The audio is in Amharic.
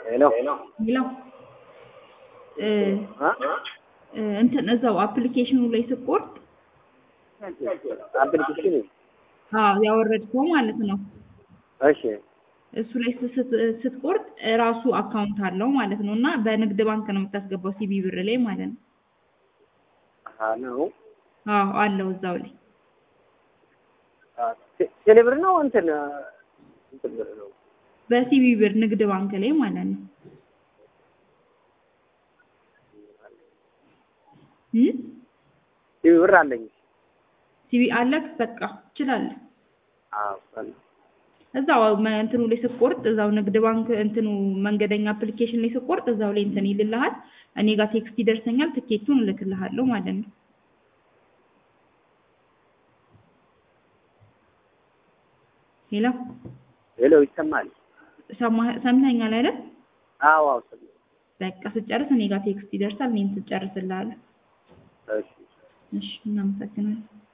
hello ሌላው እንትን እዛው አፕሊኬሽኑ ላይ ስትቆርጥ application ያወረድከው ማለት ነው። እሺ እሱ ላይ ስትቆርጥ ራሱ አካውንት አለው ማለት ነው እና በንግድ ባንክ ነው የምታስገባው ሲቢ ብር ላይ ማለት ነው። ነው አለው እዛው ላይ ቴሌብር ነው እንትን ብር ነው በሲቢ ብር ንግድ ባንክ ላይ ማለት ነው። ሲቢ ብር አለኝ። ሲቢ አለክ በቃ ትችላለህ። አለ እዛው እንትኑ ላይ ስትቆርጥ እዛው ንግድ ባንክ እንትኑ መንገደኛ አፕሊኬሽን ላይ ስትቆርጥ እዛው ላይ እንትን ይልልሃል። እኔ ጋር ቴክስት ይደርሰኛል ትኬቱን እልክልሃለሁ ማለት ነው። ሄሎ ይሰማል? ሰምተኛል አይደል? አዎ በቃ ስጨርስ እኔ ጋር ቴክስት ይደርሳል። እኔም ስጨርስልሃለሁ። እሺ እናመሰግናለን።